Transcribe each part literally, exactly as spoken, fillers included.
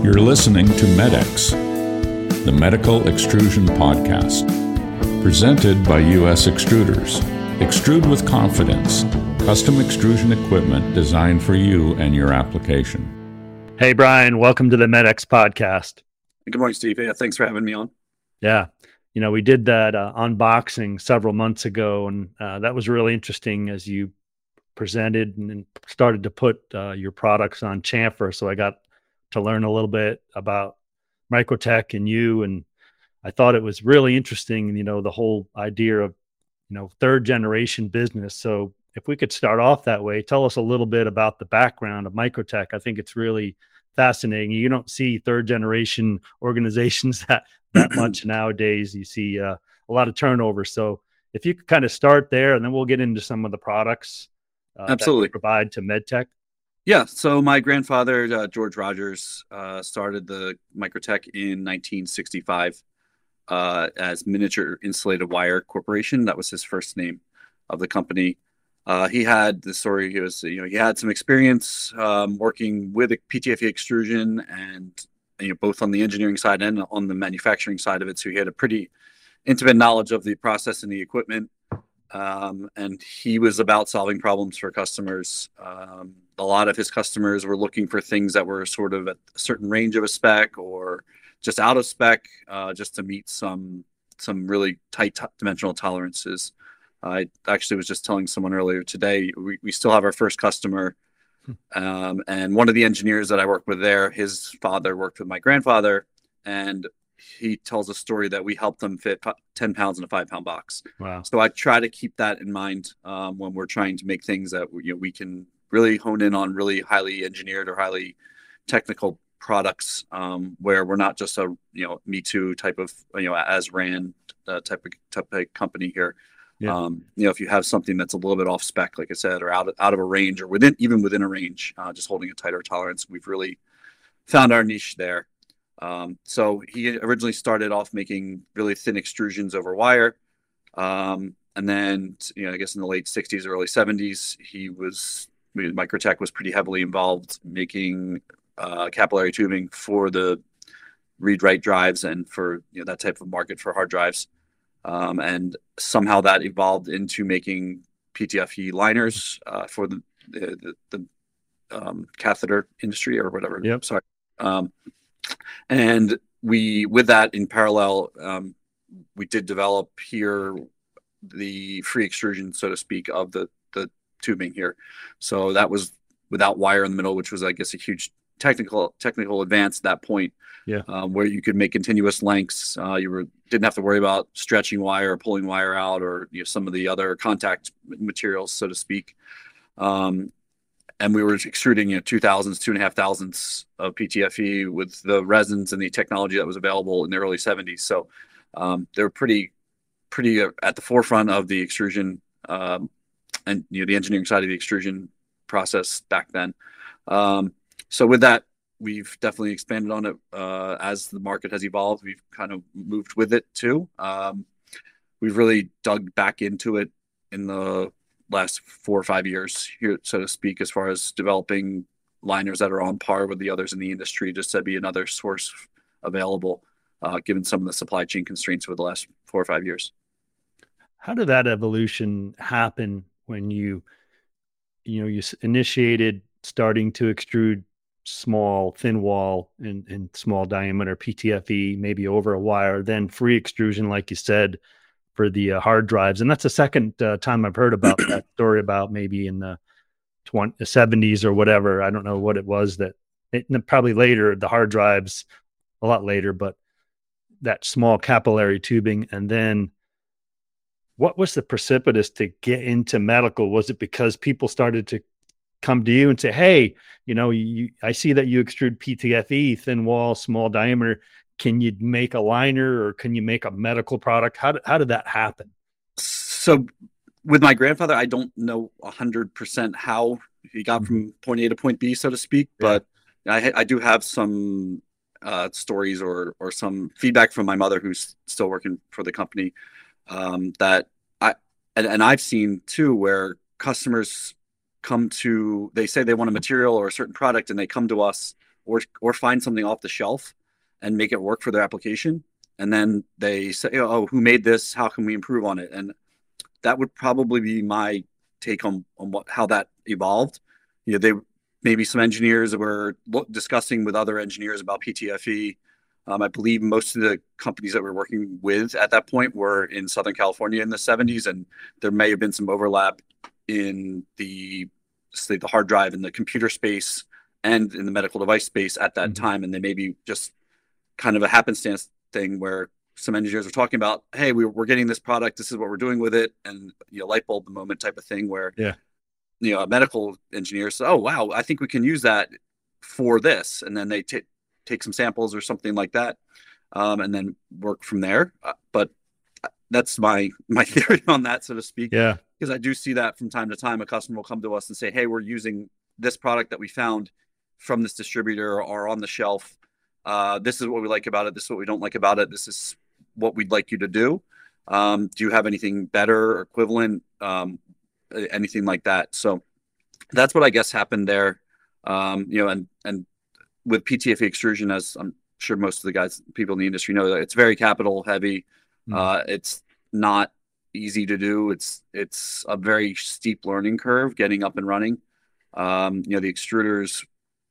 You're listening to MedX, the Medical Extrusion Podcast, presented by U S Extruders. Extrude with confidence, custom extrusion equipment designed for you and your application. Hey, Brian, welcome to the MedX Podcast. Good morning, Steve. Yeah, thanks for having me on. Yeah, you know, we did that uh, unboxing several months ago, and uh, that was really interesting as you presented and, and started to put uh, your products on chamfer. So I got to learn a little bit about Microtech and you, and I thought it was really interesting, you know, the whole idea of, you know, third generation business. So if we could start off that way, tell us a little bit about the background of Microtech. I think it's really fascinating. You don't see third generation organizations that, that much nowadays. You see uh, a lot of turnover. So if you could kind of start there, and then we'll get into some of the products uh, Absolutely. that we provide to MedTech. Yeah, so my grandfather, uh, George Rogers, uh, started the Microtech in nineteen sixty-five uh, as Miniature Insulated Wire Corporation. That was his first name of the company. Uh, he had the story. He was, you know, he had some experience um, working with a P T F E extrusion, and you know, both on the engineering side and on the manufacturing side of it. So he had a pretty intimate knowledge of the process and the equipment. Um, and he was about solving problems for customers. Um, a lot of his customers were looking for things that were sort of at a certain range of a spec or just out of spec, uh, just to meet some some really tight t- dimensional tolerances. I actually was just telling someone earlier today, we, we still have our first customer. Um, and one of the engineers that I work with there, his father worked with my grandfather, and he tells a story that we helped them fit ten pounds in a five pound box. Wow. So I try to keep that in mind um, when we're trying to make things that, you know, we can really hone in on really highly engineered or highly technical products, um, where we're not just a, you know, Me Too type of, you know, as ran uh, type of type of company here. Yeah. Um, you know, if you have something that's a little bit off spec, like I said, or out of, out of a range, or within, even within a range, uh, just holding a tighter tolerance, we've really found our niche there. Um, so he originally started off making really thin extrusions over wire. Um, and then, you know, I guess in the late sixties, early seventies, he was, Microtech was pretty heavily involved making uh, capillary tubing for the read-write drives and for, you know, that type of market for hard drives. Um, and somehow that evolved into making P T F E liners uh, for the the, the um, catheter industry or whatever. Yep. Sorry. Um, and we, with that in parallel, um, we did develop here the free extrusion, so to speak, of the the tubing here. So that was without wire in the middle, which was, I guess, a huge technical technical advance at that point. Yeah. Um, where you could make continuous lengths. Uh, you were didn't have to worry about stretching wire or pulling wire out, or, you know, some of the other contact materials, so to speak. Um, and we were extruding, you know, two thousands, two and a half thousandths of P T F E with the resins and the technology that was available in the early seventies. So um, they were pretty, pretty uh, at the forefront of the extrusion um, and, you know, the engineering side of the extrusion process back then. Um, so with that, we've definitely expanded on it uh, as the market has evolved. We've kind of moved with it too. Um, we've really dug back into it in the last four or five years here, so to speak, as far as developing liners that are on par with the others in the industry, just to be another source available, uh, given some of the supply chain constraints over the last four or five years. How did that evolution happen when you, you know, you initiated starting to extrude small thin wall and, and small diameter P T F E, maybe over a wire, then free extrusion, like you said, for the uh, hard drives? And that's the second uh, time I've heard about that story, about maybe in the twenty, seventies or whatever. I don't know what it was that it, probably later, the hard drives a lot later, but that small capillary tubing. And then what was the precipitous to get into medical? Was it because people started to come to you and say, hey, you know, you, I see that you extrude P T F E, thin wall, small diameter. Can you make a liner, or can you make a medical product? How did, how did that happen? So with my grandfather, I don't know a hundred percent how he got mm-hmm. from point A to point B, so to speak, but yeah. I, I do have some uh, stories or, or some feedback from my mother, who's still working for the company, um, that I, and, and I've seen too, where customers come to, they say they want a material or a certain product, and they come to us or or find something off the shelf and make it work for their application. And then they say, oh, who made this? How can we improve on it? And that would probably be my take on, on what, how that evolved. You know, they maybe some engineers were discussing with other engineers about P T F E. Um, I believe most of the companies that we're working with at that point were in Southern California in the seventies, and there may have been some overlap in the, say, the hard drive and the computer space and in the medical device space at that mm-hmm. time. And they maybe just kind of a happenstance thing where some engineers were talking about, hey, we, we're getting this product, this is what we're doing with it, and you know, light bulb the moment type of thing where yeah. you know, a medical engineer says, oh wow, I think we can use that for this, and then they take take some samples or something like that, um, and then work from there. Uh, but that's my my theory on that, so to speak. Yeah, because I do see that from time to time. A customer will come to us and say, hey, we're using this product that we found from this distributor or on the shelf. Uh, this is what we like about it. This is what we don't like about it. This is what we'd like you to do. Um, do you have anything better or equivalent? Um, anything like that. So that's what I guess happened there. Um, you know, and, and with P T F E extrusion, as I'm sure most of the guys, people in the industry know, that it's very capital heavy. Mm-hmm. Uh, it's not easy to do. It's, it's a very steep learning curve getting up and running. Um, you know, the extruders,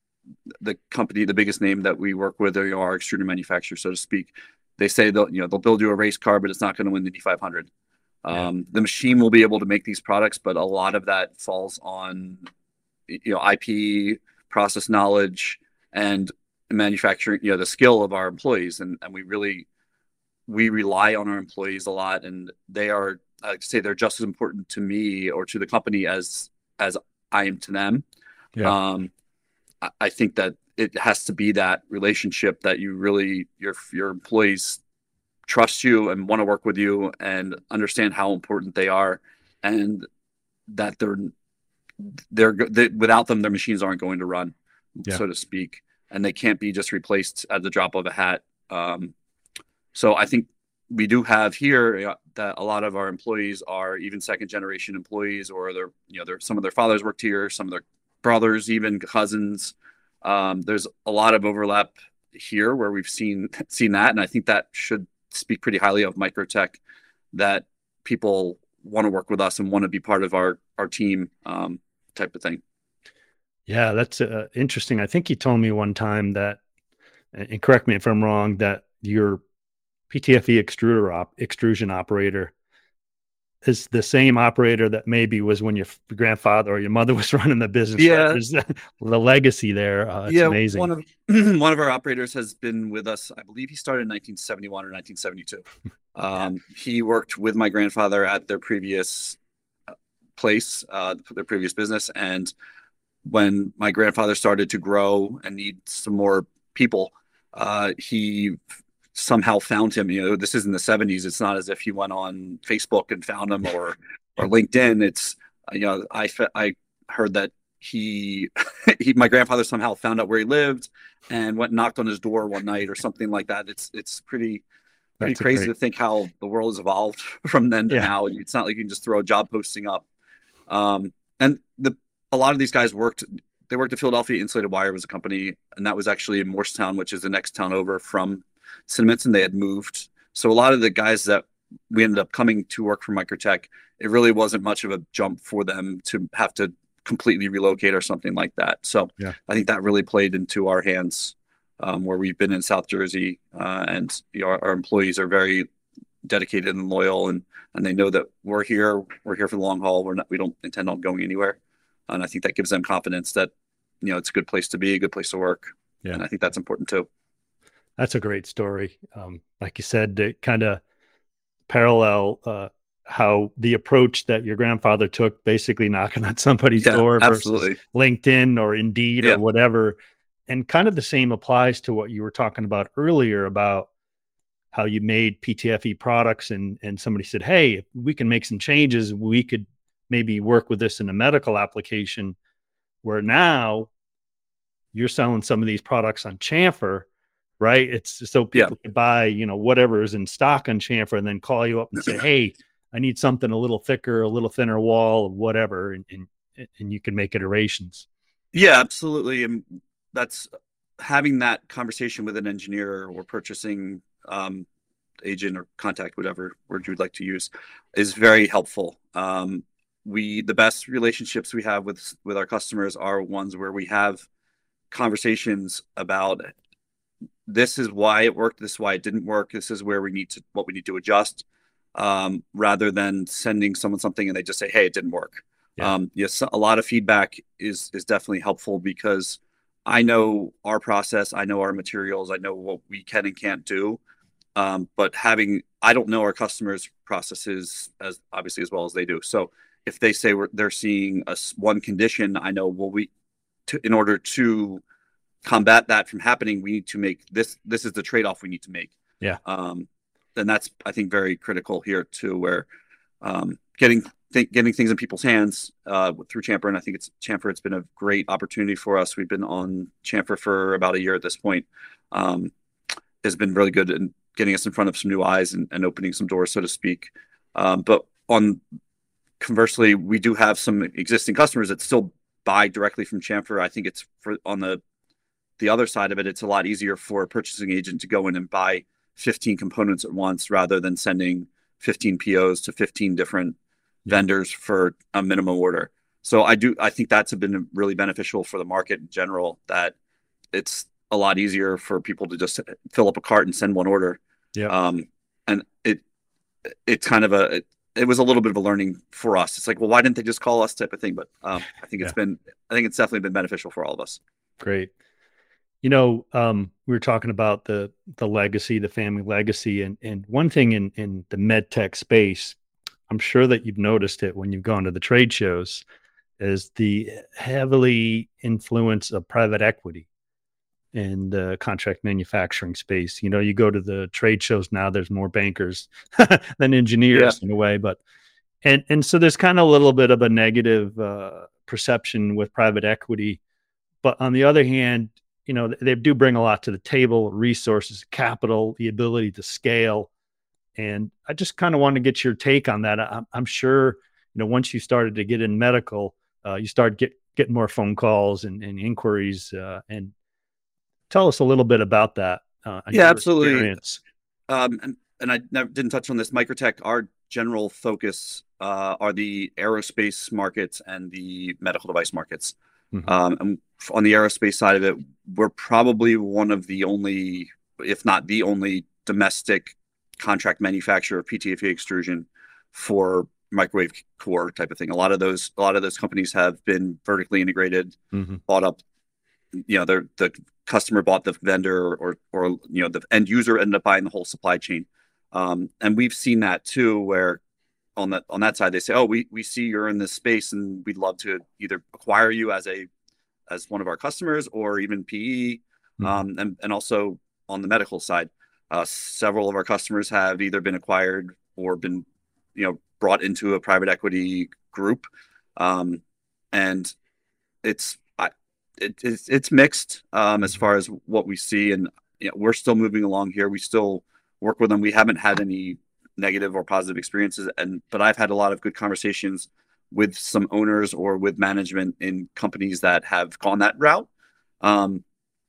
the company, the biggest name that we work with are our extruder manufacturers, so to speak. They say they'll, you know, they'll build you a race car, but it's not going to win the Indy five hundred. Um, yeah. The machine will be able to make these products, but a lot of that falls on, you know, I P, process knowledge, and manufacturing, you know, the skill of our employees. And, and we really, we rely on our employees a lot, and they are, I like to say, they're just as important to me or to the company as, as I am to them. Yeah. Um, I, I think that it has to be that relationship that you really, your, your employees trust you and want to work with you and understand how important they are, and that they're they're they, without them, their machines aren't going to run, yeah. so to speak, and they can't be just replaced at the drop of a hat. Um, so I think we do have here uh, that a lot of our employees are even second generation employees, or they're, you know, they're, some of their fathers worked here, some of their brothers, even cousins. Um, there's a lot of overlap here where we've seen seen that, and I think that should speak pretty highly of Microtech, that people want to work with us and want to be part of our our team, um, type of thing. Yeah, that's uh, interesting. I think you told me one time that, and correct me if I'm wrong, that your P T F E extruder op, extrusion operator is the same operator that maybe was when your grandfather or your mother was running the business. Yeah, there's the, the legacy there. Uh, it's yeah, amazing. One of one of our operators has been with us. I believe he started in nineteen seventy-one or nineteen seventy-two. Um, yeah. He worked with my grandfather at their previous place, uh, their previous business, and when my grandfather started to grow and need some more people, uh, he somehow found him. You know, this is in the seventies. It's not as if he went on Facebook and found him, or or LinkedIn. It's, you know, I I heard that he he my grandfather somehow found out where he lived and went and knocked on his door one night or something like that. It's it's pretty pretty That's crazy great. to think how the world has evolved from then to yeah. now. It's not like you can just throw a job posting up. Um, and the a lot of these guys worked. They worked at Philadelphia Insulated Wire was a company, and that was actually in Morristown, which is the next town over from Cinnaminson. They had moved. So a lot of the guys that we ended up coming to work for Microtech, it really wasn't much of a jump for them to have to completely relocate or something like that. So yeah. I think that really played into our hands, um, where we've been in South Jersey, uh, and you know, our, our employees are very dedicated and loyal, and and they know that we're here. We're here for the long haul. We're not. We don't intend on going anywhere, and I think that gives them confidence that, you know, it's a good place to be, a good place to work. Yeah. And I think that's important too. That's a great story. Um, like you said, it kind of parallel uh, how the approach that your grandfather took, basically knocking on somebody's yeah, door absolutely. versus LinkedIn or Indeed yeah. or whatever. And kind of the same applies to what you were talking about earlier about how you made P T F E products, and, and somebody said, hey, if we can make some changes, we could maybe work with this in a medical application, where now you're selling some of these products on Chamfer, right? It's so people yeah. can buy, you know, whatever is in stock on Chamfer and then call you up and say, hey, I need something a little thicker, a little thinner wall, whatever. And, and, and you can make iterations. Yeah, absolutely. And that's having that conversation with an engineer or purchasing um, agent or contact, whatever word you would like to use, is very helpful. Um, we the best relationships we have with with our customers are ones where we have conversations about, this is why it worked, this is why it didn't work, this is where we need to what we need to adjust, um, rather than sending someone something and they just say, hey, it didn't work. Yeah. Um, yes, a lot of feedback is is definitely helpful, because I know our process, I know our materials, I know what we can and can't do. Um, but having, I don't know our customers' processes as obviously as well as they do. So if they say we're, they're seeing a one condition, I know, well, we, to, in order to combat that from happening, we need to make this, this is the trade-off we need to make. Yeah. Um, and that's, I think, very critical here too, where um, getting, th- getting things in people's hands uh, through Chamfer. And I think it's Chamfer, it's been a great opportunity for us. We've been on Chamfer for about a year at this point. Um, has been really good in getting us in front of some new eyes and, and opening some doors, so to speak. Um, but on conversely, we do have some existing customers that still buy directly from Chamfer. I think it's for on the the other side of it, it's a lot easier for a purchasing agent to go in and buy fifteen components at once, rather than sending fifteen P Os to fifteen different yeah. vendors for a minimum order. So I do, I think that's been really beneficial for the market in general, that it's a lot easier for people to just fill up a cart and send one order. Yeah. Um, and it, it's kind of a, it, it was a little bit of a learning for us. It's like, well, why didn't they just call us, type of thing? But um, I think it's yeah. been, I think it's definitely been beneficial for all of us. Great. You know, um, we were talking about the, the legacy, the family legacy, and, and one thing in, in the med tech space, I'm sure that you've noticed it when you've gone to the trade shows, is the heavily influence of private equity in the contract manufacturing space. You know, you go to the trade shows now, there's more bankers than engineers yeah. in a way, but, and, and so there's kind of a little bit of a negative uh, perception with private equity, but on the other hand, you know, they do bring a lot to the table: resources, capital, the ability to scale. And I just kind of want to get your take on that. I'm, I'm sure, you know, once you started to get in medical, uh, you started get, getting more phone calls and, and inquiries, uh, and tell us a little bit about that. Uh, yeah, absolutely. Experience. Um, and, and I never, didn't touch on this. Microtech, our general focus uh, are the aerospace markets and the medical device markets. Mm-hmm. Um, and on the aerospace side of it, we're probably one of the only, if not the only, domestic contract manufacturer of P T F E extrusion for microwave core type of thing. A lot of those, a lot of those companies have been vertically integrated, mm-hmm. bought up. You know, they're the customer bought the vendor, or, or, you know, the end user ended up buying the whole supply chain. Um, and we've seen that too, where on that, on that side, they say, oh, we, we see you're in this space and we'd love to either acquire you as a, as one of our customers, or even P E. Mm-hmm. Um, and, and also on the medical side, uh, several of our customers have either been acquired or been, you know, brought into a private equity group. Um, and it's, It, it's it's mixed um, as far as what we see, and you know, we're still moving along here. We still work with them. We haven't had any negative or positive experiences, and but I've had a lot of good conversations with some owners or with management in companies that have gone that route. Um,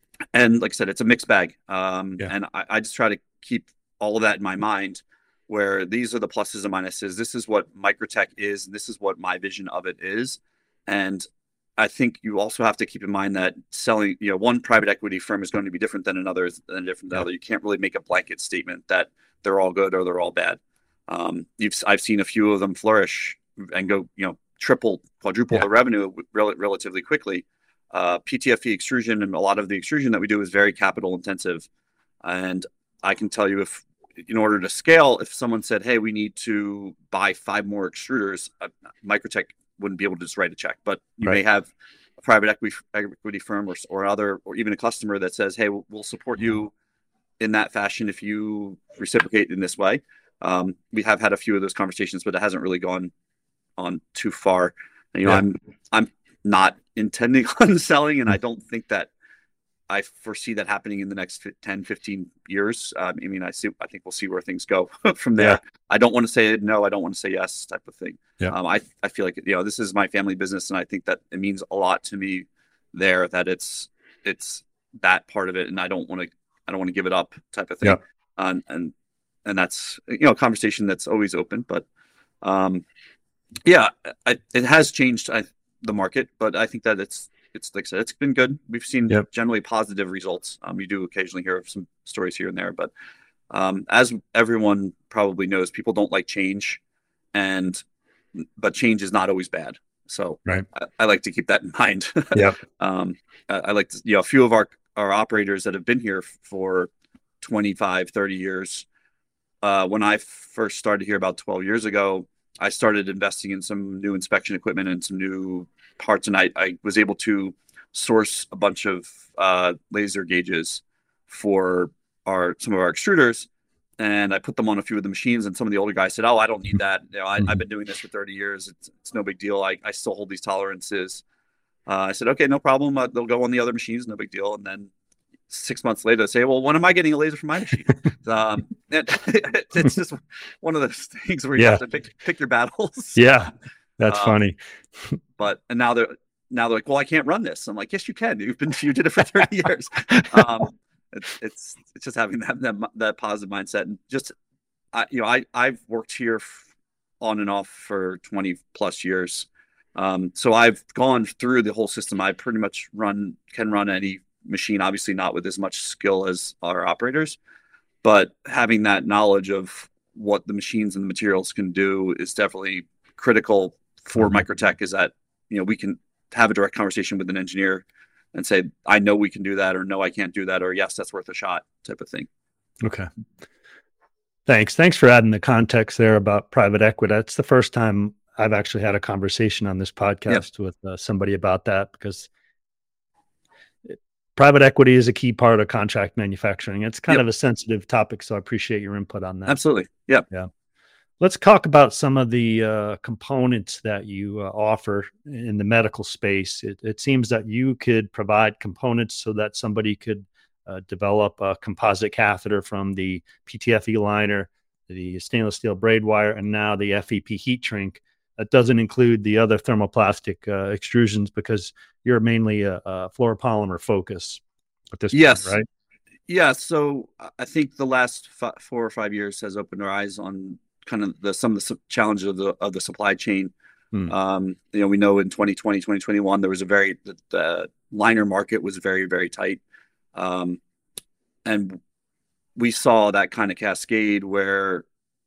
and like I said, it's a mixed bag, um, yeah. and I, I just try to keep all of that in my mind, where these are the pluses and minuses. This is what Microtech is, and this is what my vision of it is, and I think you also have to keep in mind that selling, you know, one private equity firm is going to be different than another, than different than yeah. other. You can't really make a blanket statement that they're all good or they're all bad. Um, you've, I've seen a few of them flourish and go, you know, triple, quadruple yeah. the revenue rel- relatively quickly. Uh, P T F E extrusion, and a lot of the extrusion that we do is very capital intensive. And I can tell you, if in order to scale, if someone said, hey, we need to buy five more extruders, uh, Microtech wouldn't be able to just write a check, but you right. may have a private equity, equity firm or, or other, or even a customer that says, hey, we'll, we'll support you in that fashion if you reciprocate in this way. Um, we have had a few of those conversations, but it hasn't really gone on too far. And, you know, yeah. I'm, I'm not intending on selling, and I don't think that I foresee that happening in the next ten, fifteen years. Um, I mean, I see, I think we'll see where things go from there. Yeah. I don't want to say no, I don't want to say yes type of thing. Yeah. Um, I, I feel like, you know, this is my family business, and I think that it means a lot to me there that it's, it's that part of it, and I don't want to I don't want to give it up type of thing. Yeah. Um, and and that's, you know, a conversation that's always open. But um, yeah, I, it has changed I, the market, but I think that it's it's like I said, it's been good. We've seen Yep. generally positive results. Um, you do occasionally hear of some stories here and there, but um, as everyone probably knows, people don't like change, and but change is not always bad. So Right. I, I like to keep that in mind. Yep. um, I, I like to, you know, a few of our, our operators that have been here for twenty-five, thirty years. Uh, when I first started here about twelve years ago, I started investing in some new inspection equipment and some new parts. And I, I was able to source a bunch of uh, laser gauges for our, some of our extruders. And I put them on a few of the machines, and some of the older guys said, "Oh, I don't need that. You know, I, Mhm. I've been doing this for thirty years. It's, it's no big deal. I, I still hold these tolerances." Uh, I said, "Okay, no problem. Uh, they'll go on the other machines. No big deal." And then six months later, they say, "Well, when am I getting a laser for my machine?" um, and it's just one of those things where you Yeah. have to pick pick your battles. Yeah. That's Um, funny. But and now they're now they're like, "Well, I can't run this." I'm like, "Yes, you can. You've been you did it for thirty years." Um, it's it's it's just having that that, that positive mindset, and just I, you know, I, I've worked here f- on and off for twenty plus years. Um, so I've gone through the whole system. I pretty much run, can run any machine, obviously not with as much skill as our operators, but having that knowledge of what the machines and the materials can do is definitely critical for Mhm. Microtech, is that, you know, we can have a direct conversation with an engineer and say, "I know we can do that," or "No, I can't do that," or "Yes, that's worth a shot," type of thing. Okay. Thanks. Thanks for adding the context there about private equity. That's the first time I've actually had a conversation on this podcast with uh, somebody about that, because it, private equity is a key part of contract manufacturing. It's kind Yep. of a sensitive topic, so I appreciate your input on that. Absolutely. Yeah. Let's talk about some of the uh, components that you uh, offer in the medical space. It, it seems that you could provide components so that somebody could uh, develop a composite catheter from the P T F E liner, the stainless steel braid wire, and now the F E P heat shrink. That doesn't include the other thermoplastic uh, extrusions, because you're mainly a, a fluoropolymer focus at this Yes. point, right? Yeah. So I think the last f- four or five years has opened our eyes on kind of the some of the su- challenges of the of the supply chain. Hmm. Um, you know, we know in twenty twenty, twenty twenty-one, there was a very the, the liner market was very, very tight, um, and we saw that kind of cascade where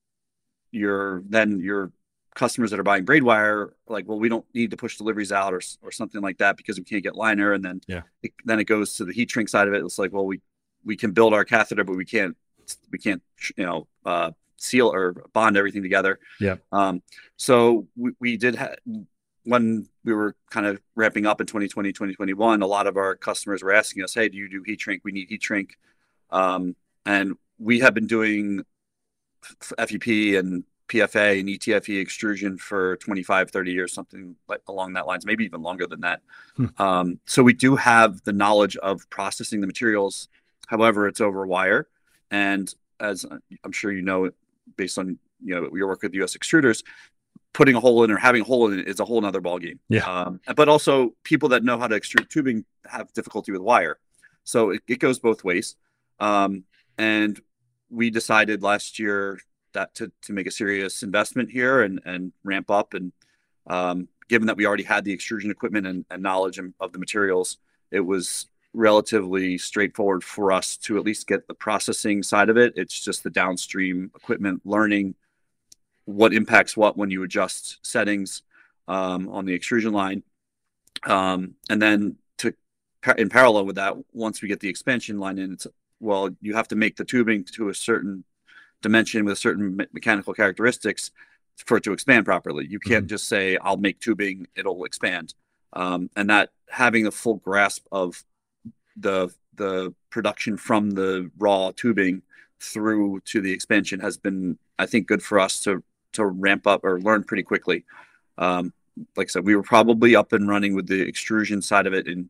your then your customers that are buying braid wire are like, "Well, we don't need to push deliveries out," or or something like that, because we can't get liner, and then Yeah. it, then it goes to the heat shrink side of it. It's like, well, we we can build our catheter, but we can't we can't you know uh, seal or bond everything together. Yeah. Um, so we, we did ha- when we were kind of ramping up in twenty twenty, twenty twenty-one, a lot of our customers were asking us, "Hey, do you do heat shrink? We need heat shrink." Um, and we have been doing F E P and P F A and E T F E extrusion for twenty-five, thirty years, something like along that lines, maybe even longer than that. Hmm. Um, so we do have the knowledge of processing the materials. However, it's over wire. And as I'm sure you know, based on, you know, your work with U S Extruders, putting a hole in or having a hole in it is a whole nother ballgame. Yeah. Um, but also people that know how to extrude tubing have difficulty with wire. So it, it goes both ways. Um, and we decided last year that to, to make a serious investment here and, and ramp up. And um, given that we already had the extrusion equipment and, and knowledge of the materials, it was relatively straightforward for us to at least get the processing side of it. It's just the downstream equipment, learning what impacts what when you adjust settings um, on the extrusion line. Um, and then to in parallel with that, once we get the expansion line in, it's, well, you have to make the tubing to a certain dimension with certain me- mechanical characteristics for it to expand properly. You can't Mhm. just say, "I'll make tubing, it'll expand." Um, and that having a full grasp of the the production from the raw tubing through to the expansion has been, I think, good for us to to ramp up or learn pretty quickly. Um, like I said, we were probably up and running with the extrusion side of it in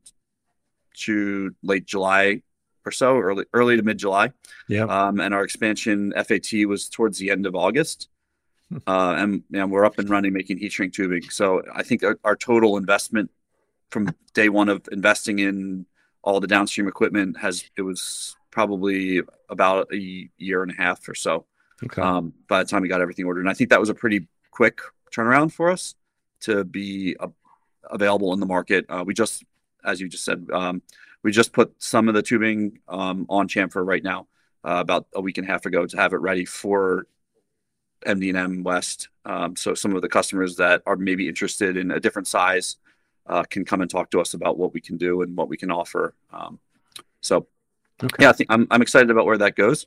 to late July or so, early early to mid July. Yeah. Um, and our expansion F A T was towards the end of August. Hmm. Uh, and, and we're up and running making heat shrink tubing. So I think our, our total investment from day one of investing in all the downstream equipment has, it was probably about a year and a half or so. Okay. Um, by the time we got everything ordered. And I think that was a pretty quick turnaround for us to be uh, available in the market. Uh, we just, as you just said, um, we just put some of the tubing um, on chamfer right now, uh, about a week and a half ago, to have it ready for M D and M West. Um, so some of the customers that are maybe interested in a different size uh, can come and talk to us about what we can do and what we can offer. Um, so okay. yeah, I think I'm, I'm excited about where that goes.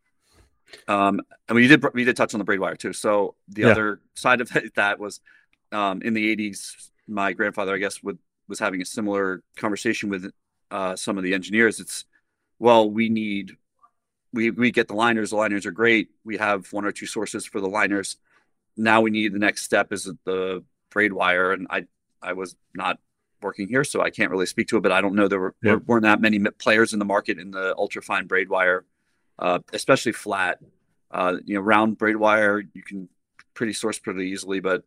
Um, and we did, we did touch on the braid wire too. So the Yeah. other side of it, that was um, in the eighties, my grandfather, I guess, would, was having a similar conversation with uh, some of the engineers. It's, well, we need, we, we get the liners, the liners are great. We have one or two sources for the liners. Now we need, the next step is the braid wire. And I, I was not working here, so I can't really speak to it, but I don't know, there were, Yep. there weren't that many players in the market in the ultra fine braid wire, uh, especially flat. Uh, you know, round braid wire, you can pretty source pretty easily, but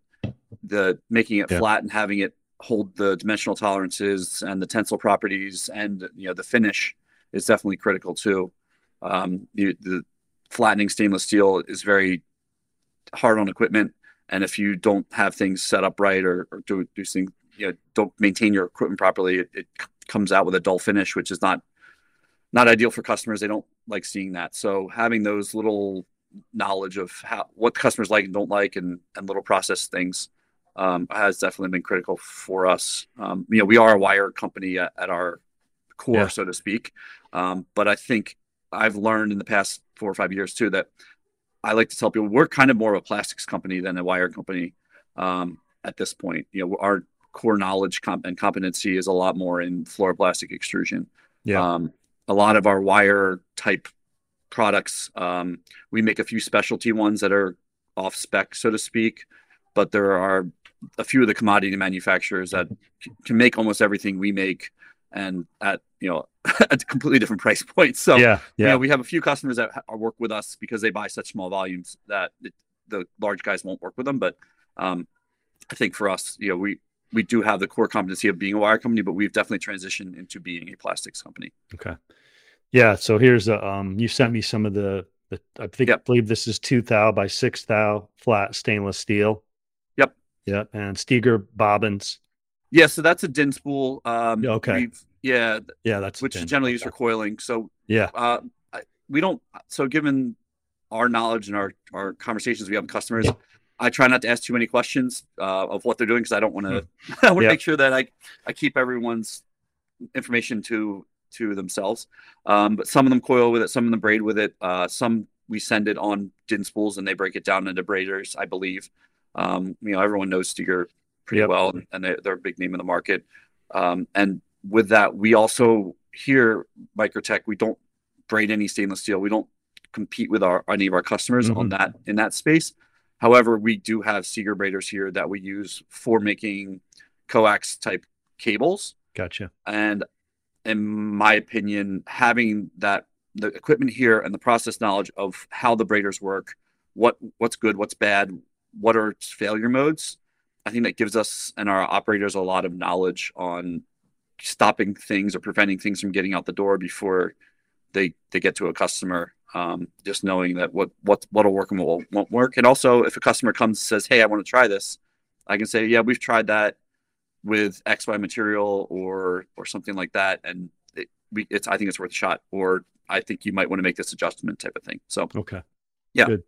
the making it Yeah. flat and having it hold the dimensional tolerances and the tensile properties and, you know, the finish is definitely critical too. Um, you, the flattening stainless steel is very hard on equipment. And if you don't have things set up right, or, or do, do things, you know, don't maintain your equipment properly, it, it comes out with a dull finish, which is not, not ideal for customers. They don't like seeing that. So having those little knowledge of how, what customers like and don't like, and, and little process things, um, has definitely been critical for us. Um, you know, we are a wire company at, at our core, Yeah. so to speak. Um, but I think I've learned in the past four or five years too, that I like to tell people we're kind of more of a plastics company than a wire company. Um, at this point, you know, our core knowledge comp- and competency is a lot more in fluoroplastic extrusion. Yeah. Um, a lot of our wire type products, um, we make a few specialty ones that are off spec, so to speak, but there are a few of the commodity manufacturers that c- can make almost everything we make, and at, you know, at a completely different price point. So, yeah. you Yeah. know, we have a few customers that ha- work with us because they buy such small volumes that it, the large guys won't work with them. But um, I think for us, you know, we, we do have the core competency of being a wire company, but we've definitely transitioned into being a plastics company. Okay. Yeah. So here's a, um, you sent me some of the, the I think, Yep. I believe this is two thou by six thou flat stainless steel. Yep. Yeah. And Steger bobbins. Yeah. So that's a din spool. Um, Yeah, okay. we've- Yeah. Yeah. That's Which the is thing. generally used Okay. for coiling. So Yeah. uh, I, we don't, so given our knowledge and our, our conversations we have with customers, I try not to ask too many questions uh, of what they're doing, because I don't want to, I want to Yeah. make sure that I, I keep everyone's information to, to themselves. Um, but some of them coil with it, some of them braid with it. Uh, some we send it on din spools and they break it down into braiders, I believe. Um, you know, everyone knows Steger pretty Yep. well, and they, they're a big name in the market. Um, and with that, we also here, Microtech, we don't braid any stainless steel. We don't compete with our any of our customers Mhm. on that in that space. However, we do have Steger braiders here that we use for making coax type cables. Gotcha. And in my opinion, having that the equipment here and the process knowledge of how the braiders work, what what's good, what's bad, what are failure modes, I think that gives us and our operators a lot of knowledge on stopping things or preventing things from getting out the door before they they get to a customer. Um, just knowing that what what what'll work and what won't work. And also, if a customer comes and says, "Hey, I want to try this," I can say, "Yeah, we've tried that with X Y material or or something like that, and it, we it's I think it's worth a shot." Or I think you might want to make this adjustment, type of thing. So Okay. Yeah. Good.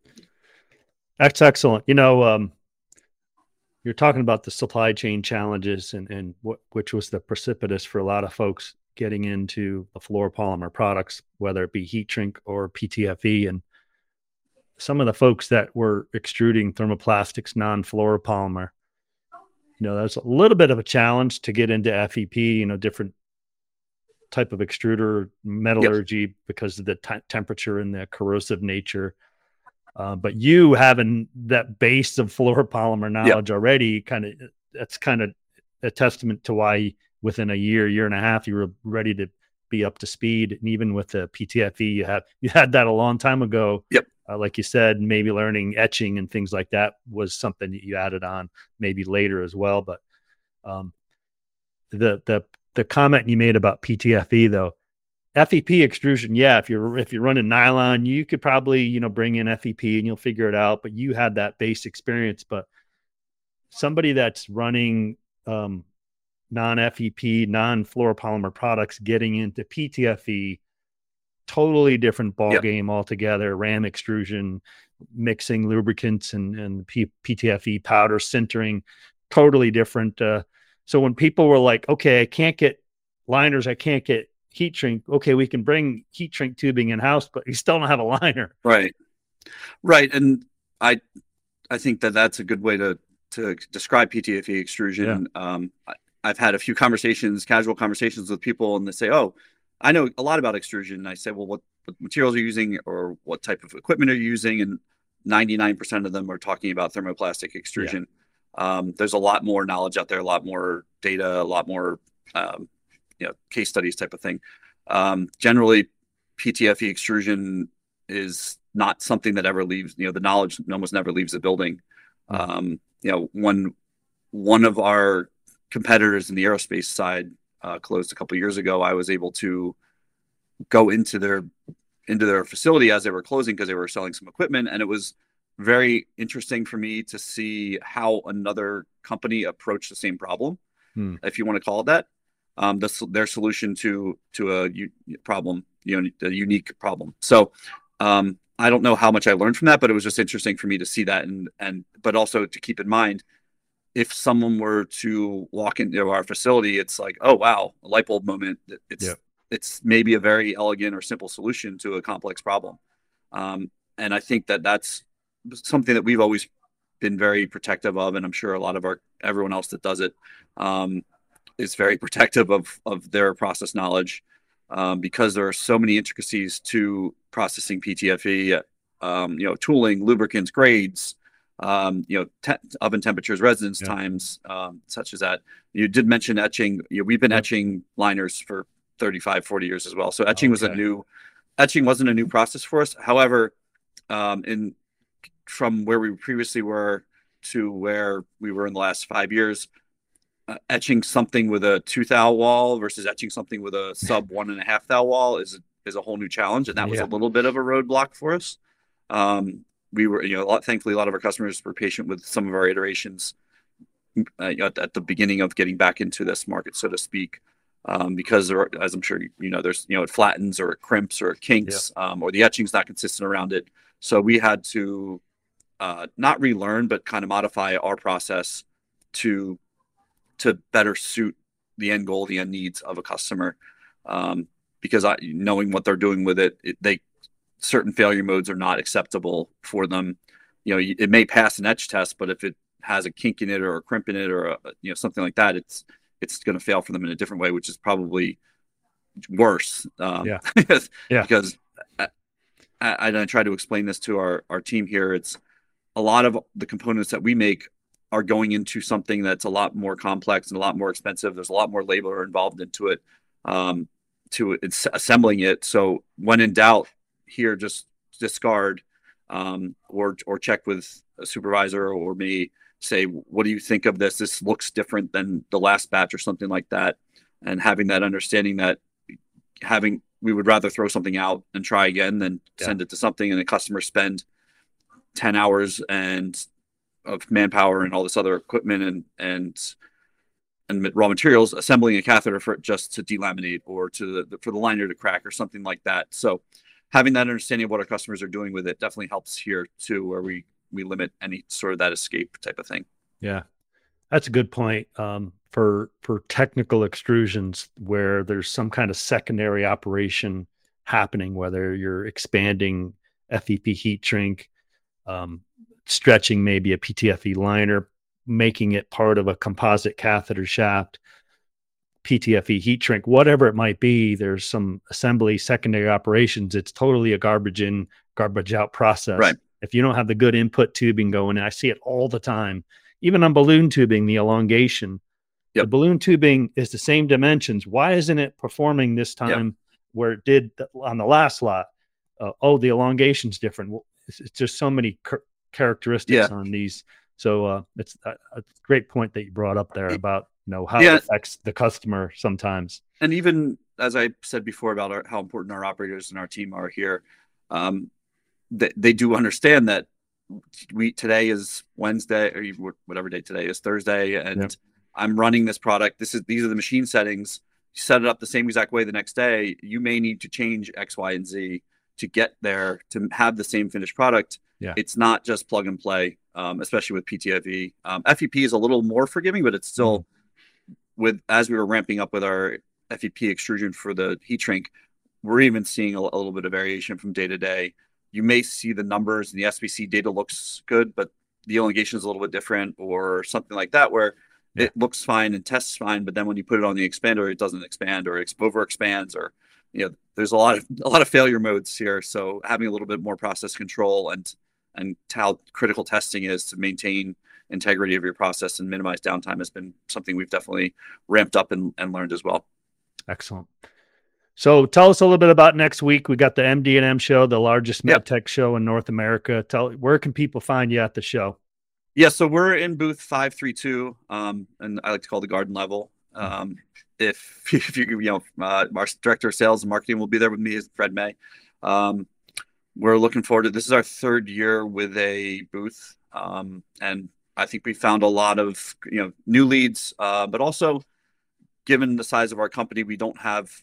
That's excellent. You know, um, you're talking about the supply chain challenges and, and what, which was the precipitous for a lot of folks getting into the fluoropolymer products, whether it be heat shrink or P T F E. And some of the folks that were extruding thermoplastics, non-fluoropolymer, you know, that's a little bit of a challenge to get into F E P, you know, different type of extruder metallurgy because of the t- temperature and the corrosive nature. Uh, but you having that base of fluoropolymer knowledge already, kind of, that's kind of a testament to why within a year, year and a half, you were ready to be up to speed. And even with the P T F E, you had, you had that a long time ago. Yep. Uh, like you said, maybe learning etching and things like that was something that you added on maybe later as well. But um, the, the the comment you made about P T F E though, F E P extrusion, yeah, if you're if you're running nylon, you could probably, you know, bring in F E P and you'll figure it out, but you had that base experience. But somebody that's running um, non-F E P, non-fluoropolymer products getting into P T F E, totally different ball yep. game altogether. Ram extrusion, mixing lubricants and, and P- PTFE powder sintering, totally different. Uh, so when people were like, okay, I can't get liners, I can't get heat shrink. Okay, we can bring heat shrink tubing in-house, but you still don't have a liner. Right. Right. And I I think that that's a good way to to describe P T F E extrusion. Yeah. Um, I, I've had a few conversations, casual conversations with people, and they say, oh, I know a lot about extrusion. And I say, well, what, what materials are you using or what type of equipment are you using? And ninety-nine percent of them are talking about thermoplastic extrusion. Yeah. Um, there's a lot more knowledge out there, a lot more data, a lot more um, you know, case studies type of thing. Um, generally, P T F E extrusion is not something that ever leaves, you know, the knowledge almost never leaves the building. Mm-hmm. Um, you know, one, one of our competitors in the aerospace side uh, closed a couple of years ago. I was able to go into their, into their facility as they were closing because they were selling some equipment. And it was very interesting for me to see how another company approached the same problem, hmm. if you want to call it that. Um, the, their solution to to a u- problem, you know, a unique problem. So um, I don't know how much I learned from that, but it was just interesting for me to see that, and and but also to keep in mind, if someone were to walk into our facility, it's like, oh wow, a light bulb moment. It's yeah. it's maybe a very elegant or simple solution to a complex problem, um, and I think that that's something that we've always been very protective of, and I'm sure a lot of our everyone else that does it. Um, is very protective of, of their process knowledge um, because there are so many intricacies to processing P T F E, um, you know, tooling, lubricants, grades, um, you know, te- oven temperatures, residence yeah. times, um, such as that. You did mention etching. You know, we've been yeah. etching liners for thirty-five, forty years as well. So etching okay. was a new, etching wasn't a new process for us. However, um, in from where we previously were to where we were in the last five years, Uh, etching something with a two thou wall versus etching something with a sub one and a half thou wall is is a whole new challenge, and that was yeah. a little bit of a roadblock for us. Um, we were, you know, a lot, thankfully, a lot of our customers were patient with some of our iterations uh, you know, at, at the beginning of getting back into this market, so to speak, um, because there are, as I'm sure you, you know, there's, you know, it flattens or it crimps or it kinks, yeah. um, or the etching's not consistent around it. So we had to uh, not relearn, but kind of modify our process to to better suit the end goal, the end needs of a customer. Um, because I, knowing what they're doing with it, it, they, certain failure modes are not acceptable for them. You know, it may pass an etch test, but if it has a kink in it or a crimp in it or a, you know, something like that, it's, it's going to fail for them in a different way, which is probably worse. Um, yeah. because, yeah. because I, I, I try to explain this to our, our team here. It's a lot of the components that we make are going into something that's a lot more complex and a lot more expensive. There's a lot more labor involved into it, um, to it's assembling it. So when in doubt, here, just discard, um, or or check with a supervisor or me. Say, what do you think of this? This looks different than the last batch or something like that. And having that understanding that having we would rather throw something out and try again than yeah. send it to something and the customer spend ten hours and of manpower and all this other equipment and and and raw materials assembling a catheter for just to delaminate or to the, for the liner to crack or something like that. So having that understanding of what our customers are doing with it definitely helps here too, where we we limit any sort of that escape type of thing. Yeah, that's a good point. Um, for for technical extrusions where there's some kind of secondary operation happening, whether you're expanding F E P heat shrink, um, stretching maybe a P T F E liner, making it part of a composite catheter shaft, P T F E heat shrink, whatever it might be, there's some assembly, secondary operations. It's totally a garbage in, garbage out process. Right. If you don't have the good input tubing going, and I see it all the time, even on balloon tubing, the elongation, yep. the balloon tubing is the same dimensions. Why isn't it performing this time yep. where it did on the last lot? Uh, oh, the elongation's different. Well, it's, it's just so many cur- characteristics yeah. on these. So uh, it's a, a great point that you brought up there about you know, how Yeah. it affects the customer sometimes. And even as I said before about our, how important our operators and our team are here, um, they, they do understand that we today is Wednesday, or whatever day today is, Thursday, and yep. I'm running this product. This is these are the machine settings. You set it up the same exact way the next day. You may need to change X, Y, and Z to get there to have the same finished product. Yeah. It's not just plug and play, um, especially with P T F E. Um, F E P is a little more forgiving, but it's still mm-hmm. with as we were ramping up with our F E P extrusion for the heat shrink, we're even seeing a, a little bit of variation from day to day. You may see the numbers and the S B C data looks good, but the elongation is a little bit different or something like that, where yeah. it looks fine and tests fine, but then when you put it on the expander, it doesn't expand or it over expands, or you know, there's a lot of a lot of failure modes here. So having a little bit more process control and and how critical testing is to maintain integrity of your process and minimize downtime has been something we've definitely ramped up and, and learned as well. Excellent. So tell us a little bit about next week. We got the M D and M show, the largest yep. medtech show in North America. Tell where can people find you at the show? Yeah, so we're in booth five three two, um, and I like to call the garden level. Um, if if you you know, uh, our director of sales and marketing will be there with me, is Fred May. Um, we're looking forward to this. Is our third year with a booth, um, and I think we found a lot of you know new leads, uh, but also given the size of our company, we don't have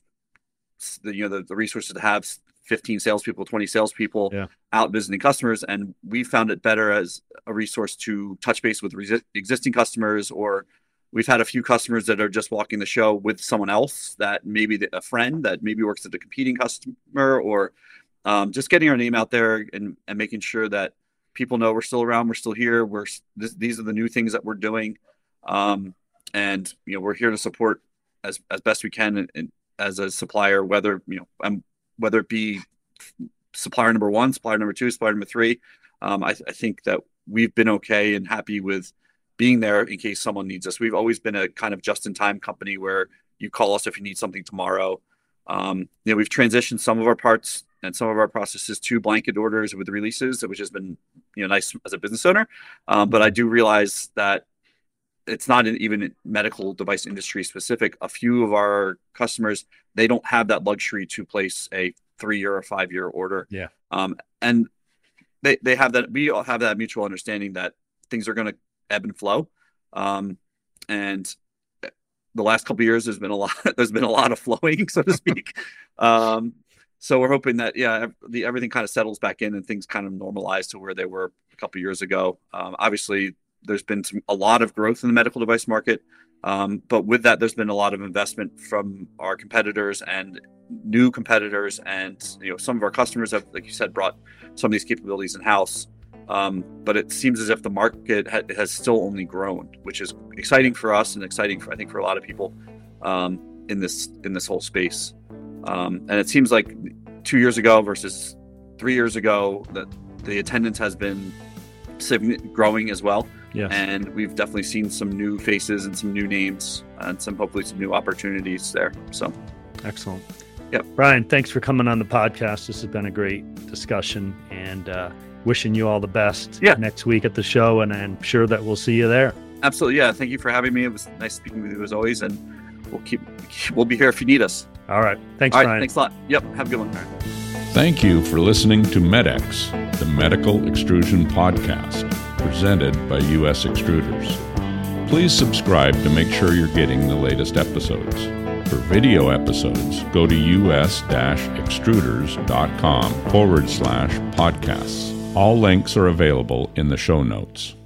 the you know the, the resources to have fifteen salespeople, twenty salespeople yeah. out visiting customers, and we found it better as a resource to touch base with resi- existing customers, or we've had a few customers that are just walking the show with someone else that maybe the, a friend that maybe works at a competing customer, or um, just getting our name out there and, and making sure that people know we're still around, we're still here, we're this, these are the new things that we're doing, um, and you know we're here to support as as best we can in, in, as a supplier, whether you know um, whether it be supplier number one, supplier number two, supplier number three. Um, I, I think that we've been okay and happy with being there in case someone needs us. We've always been a kind of just-in-time company where you call us if you need something tomorrow. Um, you know, we've transitioned some of our parts and some of our processes to blanket orders with releases, which has been you know nice as a business owner. Um, but I do realize that it's not even medical device industry specific. A few of our customers, they don't have that luxury to place a three-year or five-year order. Yeah. Um, and they, they have that, we all have that mutual understanding that things are going to ebb and flow. Um, and the last couple of years, there's been a lot, there's been a lot of flowing, so to speak. um, so we're hoping that, yeah, the, everything kind of settles back in and things kind of normalize to where they were a couple of years ago. Um, obviously, there's been some, a lot of growth in the medical device market. Um, but with that, there's been a lot of investment from our competitors and new competitors. And, you know, some of our customers have, like you said, brought some of these capabilities in house. Um, but it seems as if the market ha- has still only grown, which is exciting for us and exciting for, I think, for a lot of people um, in this, in this whole space. Um, and it seems like two years ago versus three years ago that the attendance has been growing as well. Yes. And we've definitely seen some new faces and some new names and some hopefully some new opportunities there. So excellent. Yep. Brian, thanks for coming on the podcast. This has been a great discussion, and uh, wishing you all the best yeah. next week at the show, and I'm sure that we'll see you there. Absolutely. Yeah. Thank you for having me. It was nice speaking with you as always, and we'll keep, we'll be here if you need us. All right. Thanks, all right, Brian. Thanks a lot. Yep. Have a good one. Thank you for listening to MedX, the Medical Extrusion Podcast, presented by U S Extruders. Please subscribe to make sure you're getting the latest episodes. For video episodes, go to us-extruders.com forward slash podcasts. All links are available in the show notes.